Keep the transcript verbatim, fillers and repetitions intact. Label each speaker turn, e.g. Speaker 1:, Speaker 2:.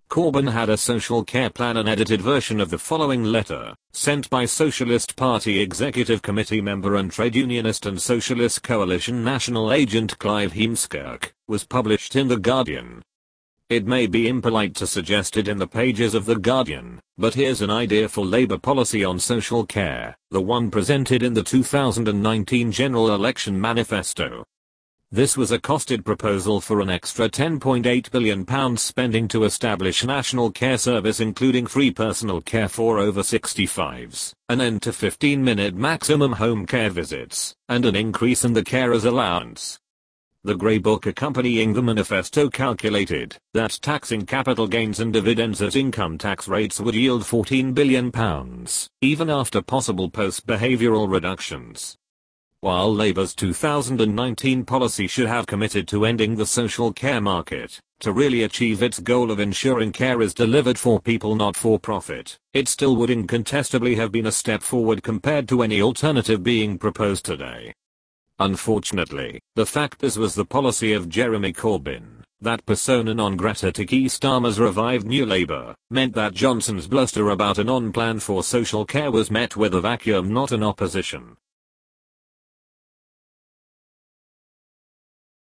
Speaker 1: Corbyn had a social care plan, an edited version of the following letter, sent by Socialist Party Executive Committee member and trade unionist and Socialist Coalition national agent Clive Heemskerk, was published in The Guardian. It may be impolite to suggest it in the pages of The Guardian, but here's an idea for Labour policy on social care, the one presented in the two thousand nineteen general election manifesto. This was a costed proposal for an extra ten point eight billion pounds spending to establish national care service including free personal care for over sixty-fives, an end to fifteen minute maximum home care visits, and an increase in the carers allowance. The Grey Book accompanying the manifesto calculated that taxing capital gains and dividends at income tax rates would yield fourteen billion pounds, even after possible post-behavioural reductions. While Labour's two thousand nineteen policy should have committed to ending the social care market, to really achieve its goal of ensuring care is delivered for people not for profit, it still would incontestably have been a step forward compared to any alternative being proposed today. Unfortunately, the fact this was the policy of Jeremy Corbyn, that persona non grata to Keir Starmer's revived New Labour, meant that Johnson's bluster about a non-plan for social care was met with a vacuum, not an opposition.